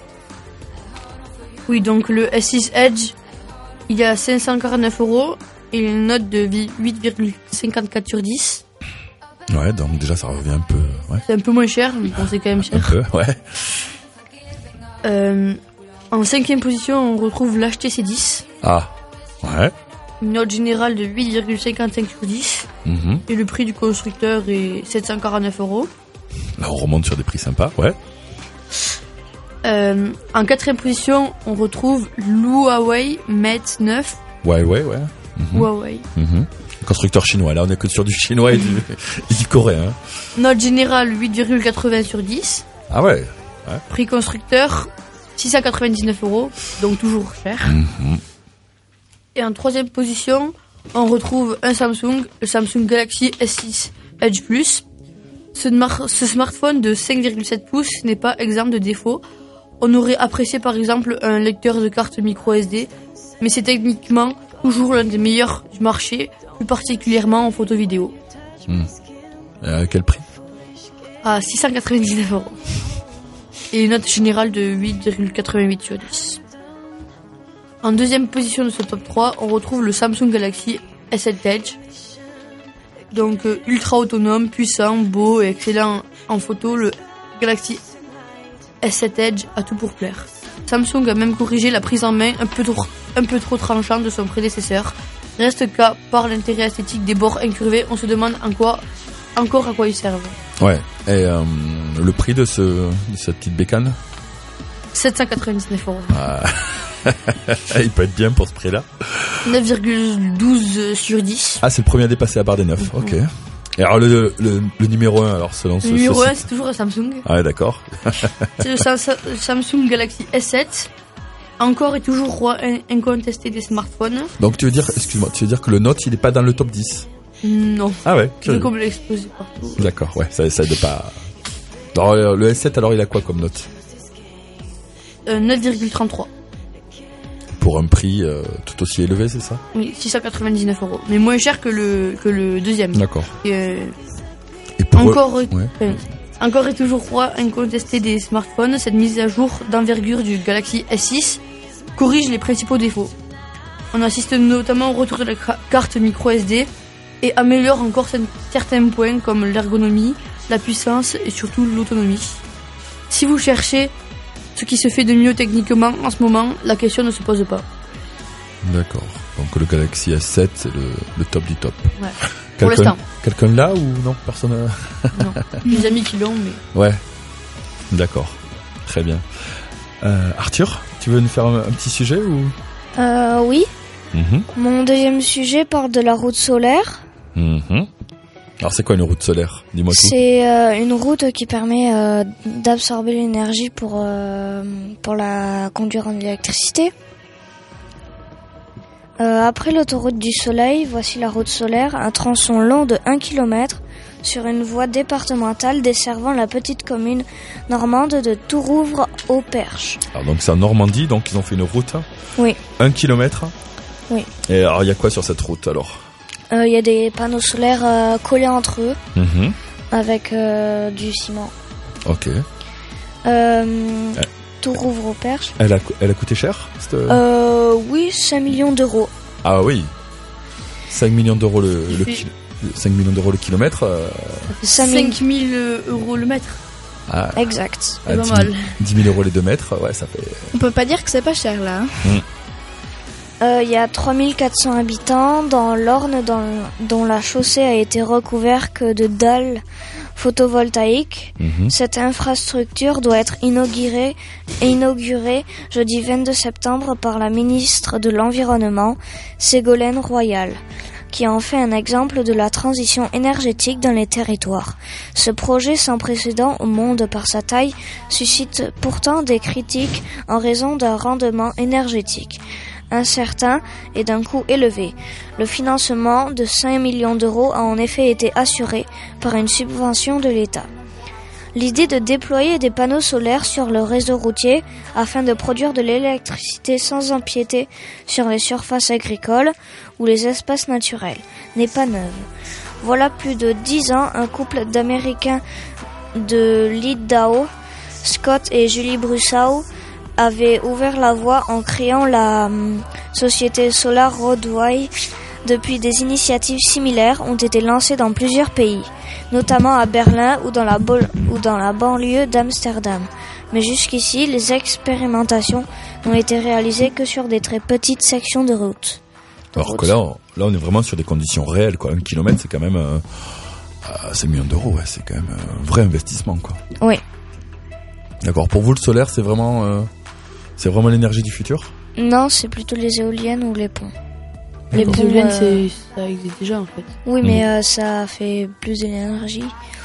Oui, donc le S six Edge, il est à cinq cent quarante-neuf euros et une note de huit virgule cinquante-quatre sur dix. Ouais, donc déjà ça revient un peu... Ouais. C'est un peu moins cher, mais bon, c'est quand même cher. Un peu, ouais. Euh, en cinquième position, on retrouve l'H T C dix. Ah, ouais. Une note générale de huit virgule cinquante-cinq sur dix. Mm-hmm. Et le prix du constructeur est sept cent quarante-neuf euros. Là, on remonte sur des prix sympas, ouais. Euh, en quatrième position, on retrouve l'Huawei Mate neuf. Ouais, ouais, ouais. Mm-hmm. Huawei. Mm-hmm. Constructeur chinois, là on est que sur du chinois et du, et du coréen. Note générale huit virgule quatre-vingts sur dix. Ah ouais, ouais. Prix constructeur six cent quatre-vingt-dix-neuf euros, donc toujours cher. Mm-hmm. Et en troisième position, on retrouve un Samsung, le Samsung Galaxy S six Edge Plus. Ce, mar- ce smartphone de cinq virgule sept pouces n'est pas exempt de défauts. On aurait apprécié par exemple un lecteur de carte micro S D, mais c'est techniquement toujours l'un des meilleurs du marché, plus particulièrement en photo-vidéo. Mmh. À quel prix? À six cent quatre-vingt-dix-neuf euros. Et une note générale de huit virgule quatre-vingt-huit sur dix. En deuxième position de ce top trois, on retrouve le Samsung Galaxy S sept Edge. Donc euh, ultra autonome, puissant, beau et excellent en photo, le Galaxy S sept Edge a tout pour plaire. Samsung a même corrigé la prise en main un peu trop, un peu trop tranchante de son prédécesseur. Reste qu'à part l'intérêt esthétique des bords incurvés, on se demande en quoi, encore à quoi ils servent. Ouais, et euh, le prix de, ce, de cette petite bécane? sept cent quatre-vingt-dix-neuf euros. Ah. Il peut être bien pour ce prix-là. neuf virgule douze sur dix. Ah, c'est le premier à dépasser la barre des neuf, mmh. Ok. Et alors le, le, le numéro un, alors selon ce... Le numéro ce un, c'est toujours un Samsung. Ah ouais, d'accord. C'est le Samsung Galaxy S sept. Encore et toujours roi incontesté des smartphones. Donc tu veux dire, excuse-moi, tu veux dire que le Note, il est pas dans le top dix? Non. Ah ouais. Je vais comme l'exposer partout. D'accord, ouais, ça essaie de pas... Alors, le S sept, alors, il a quoi comme note? euh, neuf virgule trente-trois. Pour un prix euh, tout aussi élevé, c'est ça? Oui, six cent quatre-vingt-dix-neuf euros. Mais moins cher que le, que le deuxième. D'accord. Et, euh, et pour encore, eux, ouais. euh, encore et toujours roi incontesté des smartphones, cette mise à jour d'envergure du Galaxy S six corrige les principaux défauts. On assiste notamment au retour de la carte micro S D et améliore encore certains points comme l'ergonomie, la puissance et surtout l'autonomie. Si vous cherchez ce qui se fait de mieux techniquement en ce moment, la question ne se pose pas. D'accord. Donc le Galaxy S sept, c'est le, le top du top. Ouais. Pour Quelqu'un, l'instant. quelqu'un l'a ou non? Personne n'a... Non. Mes amis qui l'ont, mais... Ouais. D'accord. Très bien. Euh, Arthur, tu veux nous faire un, un petit sujet ou... Euh, oui. Mm-hmm. Mon deuxième sujet parle de la route solaire. Mm-hmm. Alors c'est quoi une route solaire? Dis-moi tout. C'est euh, une route qui permet euh, d'absorber l'énergie pour, euh, pour la conduire en électricité. Euh, après l'autoroute du Soleil, voici la route solaire, un tronçon long de un kilomètre sur une voie départementale desservant la petite commune normande de Tourouvre au Perche. Alors donc c'est en Normandie, donc ils ont fait une route. Oui. Un kilomètre. Oui. Et alors il y a quoi sur cette route alors? Il euh, y a des panneaux solaires euh, collés entre eux, mm-hmm. avec euh, du ciment. Ok. Euh, ouais. Tourouvre au Perche. Elle a, elle a coûté cher cette... euh, Oui, cinq millions d'euros. Ah oui. cinq millions d'euros le, le, ki... cinq millions d'euros le kilomètre. Euh... cinq mille euros le mètre. Ah, exact. C'est pas mal. dix mille euros les deux mètres, ouais, ça fait... On peut pas dire que c'est pas cher là. Il mm. euh, y a trois mille quatre cents habitants dans l'Orne, dans, dont la chaussée a été recouverte de dalles photovoltaïques. Mm-hmm. Cette infrastructure doit être inaugurée, inaugurée jeudi vingt-deux septembre par la ministre de l'Environnement, Ségolène Royal, qui en fait un exemple de la transition énergétique dans les territoires. Ce projet sans précédent au monde par sa taille suscite pourtant des critiques en raison d'un rendement énergétique incertain et d'un coût élevé. Le financement de cinq millions d'euros a en effet été assuré par une subvention de l'État. L'idée de déployer des panneaux solaires sur le réseau routier afin de produire de l'électricité sans empiéter sur les surfaces agricoles ou les espaces naturels n'est pas neuve. Voilà plus de dix ans, un couple d'Américains de l'Idaho, Scott et Julie Brussow, avait ouvert la voie en créant la hum, société Solar Roadway. Depuis, des initiatives similaires ont été lancées dans plusieurs pays, notamment à Berlin ou dans la, bol- ou dans la banlieue d'Amsterdam. Mais jusqu'ici, les expérimentations n'ont été réalisées que sur des très petites sections de route. De Alors route. que là, on, là, on est vraiment sur des conditions réelles, quoi. Un kilomètre, c'est quand même euh, euh, cinq millions d'euros, ouais, c'est quand même un vrai investissement, quoi. Oui. D'accord. Pour vous, le solaire, c'est vraiment, euh, c'est vraiment l'énergie du futur? Non, c'est plutôt les éoliennes ou les ponts. Les ponts, éoliennes, euh, c'est, ça existe déjà en fait. Oui, mais mmh. euh, ça fait plus d'énergie.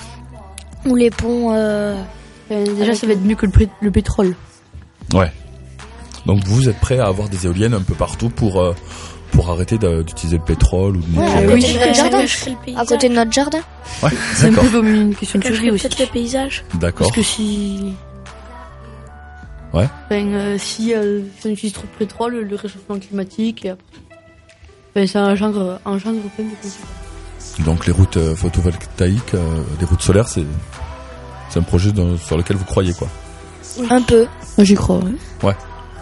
Ou les ponts... Euh, euh, déjà, ça va être mieux que le, pré- le pétrole. Ouais. Donc vous êtes prêts à avoir des éoliennes un peu partout pour, euh, pour arrêter de, d'utiliser le pétrole ou de... Ouais, euh, oui, le jardin, à côté de notre jardin. Ouais, c'est d'accord. un peu comme une question de survie aussi. Peut-être le paysage. D'accord. Parce que si... Ouais. Ben, euh, si, euh, si on utilise trop de pétrole, le réchauffement climatique, et après, ben, ça engendre, engendre plein de conséquences. Donc les routes euh, photovoltaïques, euh, les routes solaires, c'est, c'est un projet dans, sur lequel vous croyez, quoi? Oui. Un peu. Moi j'y crois, ouais. Ouais.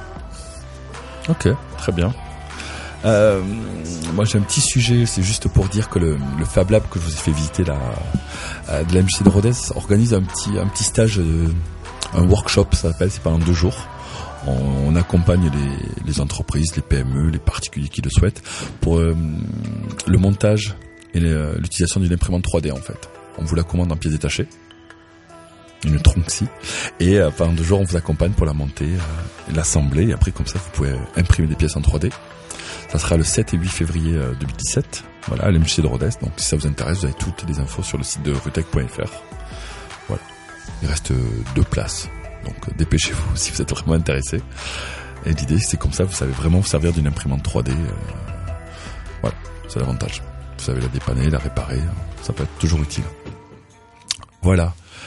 Ok, très bien. Euh, moi j'ai un petit sujet, c'est juste pour dire que le, le Fab Lab que je vous ai fait visiter là, euh, de l'A M J C de Rodez organise un petit, un petit stage, euh, un workshop, ça s'appelle, c'est pendant deux jours. On, on accompagne les, les entreprises, les P M E, les particuliers qui le souhaitent pour euh, le montage et les, l'utilisation d'une imprimante trois D en fait. On vous la commande en pièces détachées, une Tronxy, et euh, pendant deux jours on vous accompagne pour la monter, euh, l'assembler, et après comme ça vous pouvez imprimer des pièces en trois D. Ça sera le sept et huit février deux mille dix-sept, voilà, à l'A M J C de Rodez. Donc si ça vous intéresse, vous avez toutes les infos sur le site de rutech point f r. Voilà, il reste deux places, donc dépêchez-vous si vous êtes vraiment intéressé. Et l'idée c'est comme ça, vous savez vraiment vous servir d'une imprimante trois D. Euh, voilà, c'est l'avantage. Vous savez la dépanner, la réparer, ça peut être toujours utile. Voilà.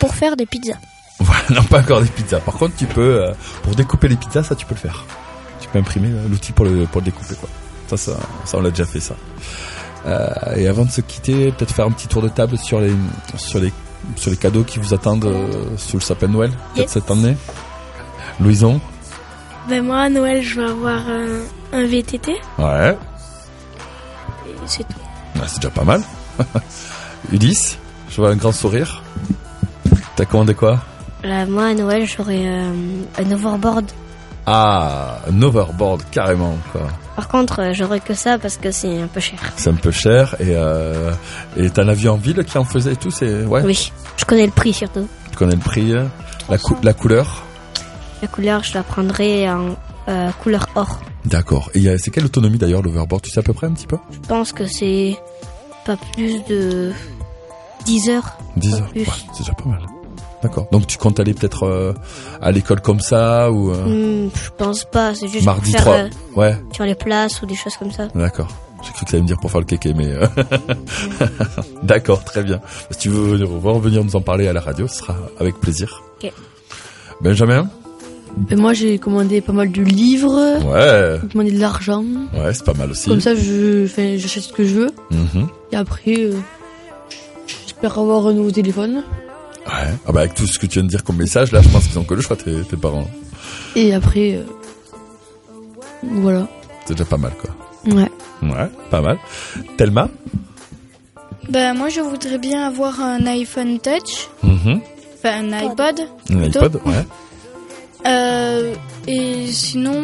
pour faire des pizzas. Voilà, non, pas encore des pizzas. Par contre, tu peux, euh, pour découper les pizzas, ça, tu peux le faire. Tu peux imprimer euh, l'outil pour le, pour le découper, quoi. Ça, ça, ça, on l'a déjà fait, ça. Euh, et avant de se quitter, peut-être faire un petit tour de table sur les, sur les, sur les cadeaux qui vous attendent euh, sous le sapin de Noël, peut-être Yes. cette année. Louison? Ben moi, à Noël, je vais avoir un, un V T T. Ouais. Et c'est tout. Ouais, c'est déjà pas mal. Ulysse, je vois un grand sourire. T'as commandé quoi? Là, moi, à Noël, j'aurai euh, un overboard. Ah, un overboard, carrément, quoi. Par contre, euh, j'aurai que ça parce que c'est un peu cher. C'est un peu cher. Et euh, et t'en as vu en ville qui en faisait et tout, c'est... Ouais. Oui, je connais le prix surtout. Tu connais le prix, euh, la, cou- la couleur? La couleur, je la prendrai en euh, couleur or. D'accord. Et y a- c'est quelle autonomie d'ailleurs l'overboard? Tu sais à peu près un petit peu? Je pense que c'est pas plus de dix heures. dix pas heures. plus. Ouais, c'est déjà pas mal. D'accord. Donc tu comptes aller peut-être euh, à l'école comme ça ou euh, Hmm, je pense pas, c'est juste mardi pour trois. faire euh, Ouais. sur les places ou des choses comme ça. D'accord. J'ai cru que ça allait me dire pour faire le kéké, mais euh, d'accord, très bien. Si tu veux venir, revenir nous en parler à la radio, ce sera avec plaisir. Ok. Benjamin? Et moi, j'ai commandé pas mal de livres. Ouais. J'ai commandé de l'argent. Ouais, c'est pas mal aussi. Comme ça, je, enfin, j'achète ce que je veux. Mhm. Et après, euh, j'espère avoir un nouveau téléphone. Ouais. Ah bah avec tout ce que tu viens de dire comme message, là, je pense qu'ils ont que le choix, tes, tes parents. Et après, euh, voilà. C'est déjà pas mal, quoi. Ouais. Ouais, pas mal. Thelma? Ben, moi, je voudrais bien avoir un iPhone Touch. Mhm. Enfin, un iPod. Un plutôt. iPod, ouais. Euh, et sinon,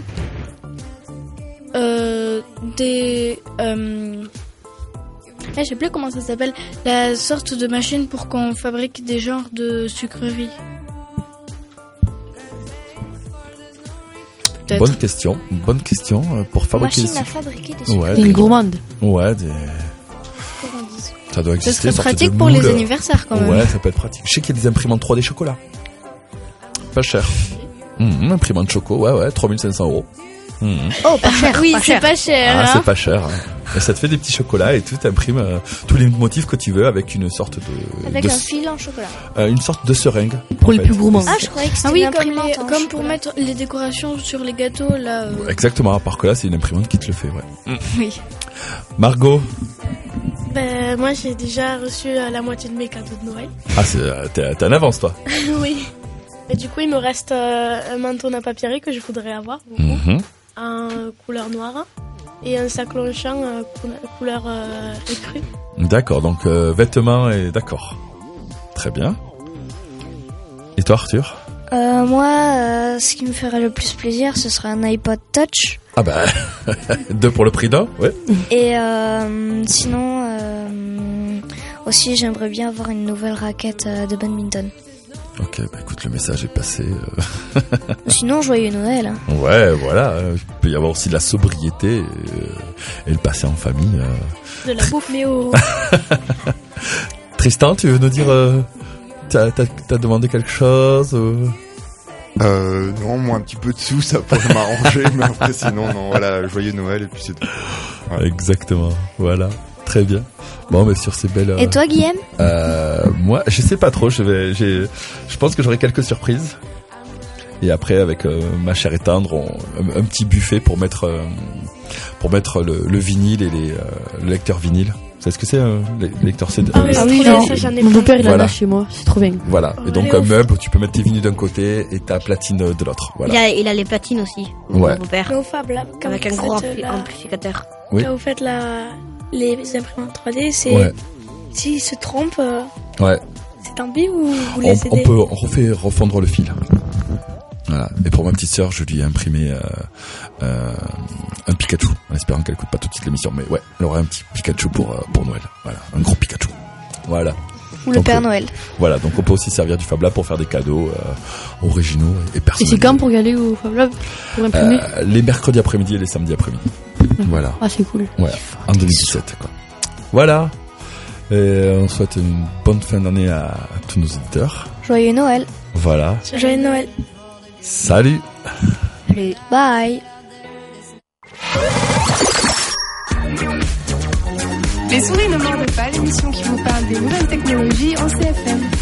euh, des, euh, eh, je sais plus comment ça s'appelle, la sorte de machine pour qu'on fabrique des genres de sucreries. Peut-être. Bonne question, bonne question euh, pour fabriquer Machine des à sucres. fabriquer des Ouais, Une des- gourmande. Ouais, des... ça doit Ce exister. serait sorte pratique de pour les moule. anniversaires quand même. Ouais, ça peut être pratique. Je sais qu'il y a des imprimantes trois D chocolat. Pas cher. Mmh, imprimante choco, ouais, ouais, trois mille cinq cents euros. Mmh. Oh, pas cher. Oui, pas c'est cher. pas cher. Ah, hein. c'est pas cher. hein. Et ça te fait des petits chocolats et tout, t'imprimes euh, tous les motifs que tu veux avec une sorte de... Avec de- un fil en chocolat. euh, une sorte de seringue. Pour en les fait. plus gourmands. Ah, je croyais que c'était Ah oui, une comme, les- imprimante en comme pour chocolat. mettre les décorations sur les gâteaux là. euh. Exactement, à part que là, c'est une imprimante qui te le fait, ouais. Oui. Margot? Ben, moi, j'ai déjà reçu euh, la moitié de mes cadeaux de Noël. Ah, c'est, euh, t'es, t'es en avance, toi. Oui. Et du coup, il me reste euh, un manteau à papierie que je voudrais avoir, beaucoup, Mhm. en couleur noire, et un sac Longchamp euh, couleur, couleur euh, écrue. D'accord, donc euh, vêtements et d'accord. Très bien. Et toi, Arthur? Euh, moi, euh, ce qui me ferait le plus plaisir, ce serait un iPod Touch. Ah bah, deux pour le prix d'un, ouais. Et euh, sinon, euh, aussi, j'aimerais bien avoir une nouvelle raquette euh, de badminton. Ok, bah écoute, le message est passé. euh. Sinon, joyeux Noël. hein. Ouais, voilà. euh, Il peut y avoir aussi de la sobriété euh, et le passer en famille. euh. De la bouffe, mais au... Tristan, tu veux nous dire... euh, t'as, t'as, t'as demandé quelque chose euh Euh, non, moi un petit peu de sous, ça pourrait m'arranger, mais après sinon, non, voilà, joyeux Noël et puis c'est tout. Voilà. Exactement, voilà. Très bien. Bon, mais sur ces belles... euh, Et toi, Guillaume? euh, Moi, je sais pas trop. Je vais, j'ai, je pense que j'aurai quelques surprises. Et après, avec euh, ma chère et tendre, on, un, un petit buffet pour mettre, euh, pour mettre le, le vinyle et les, euh, le lecteur vinyle. Vous savez ce que c'est, euh, le lecteur C D? Ah oui, Ah c'est oui, trop bien, non. ça, j'en ai Mon plein. beau-père, il en Voilà. a chez moi. C'est trop bien. Voilà. Et donc Allez, un ouf. meuble où tu peux mettre tes vinyles d'un côté et ta platine de l'autre. Voilà. Il, a, il a les platines aussi, Ouais. mon père. Mais au Fab Lab, quand Avec un vous gros faites, ampli- la- amplificateur. Oui. quand vous faites la... les imprimantes trois D, c'est... Ouais. S'ils se trompent, euh, Ouais. c'est tant pis ou vous On, laissez on des... peut on refait refondre le fil. Voilà. Et pour ma petite sœur, je lui ai imprimé euh, euh, un Pikachu, en espérant qu'elle écoute pas tout de suite l'émission. Mais ouais, elle aura un petit Pikachu pour euh, pour Noël. Voilà, un gros Pikachu. Voilà. Ou le Donc, Père euh, Noël. Voilà, donc on peut aussi servir du Fab Lab pour faire des cadeaux euh, originaux et Et personnalisés. c'est quand pour y aller au Fab Lab pour imprimer? Euh, les mercredis après-midi et les samedis après-midi. Voilà. Ah, c'est cool. Ouais, en deux mille dix-sept, quoi. Voilà. Et on souhaite une bonne fin d'année à, à tous nos auditeurs. Joyeux Noël. Voilà. Joyeux Noël. Salut. Salut. Bye. Les souris ne mordent pas, l'émission qui vous parle des nouvelles technologies en C F M.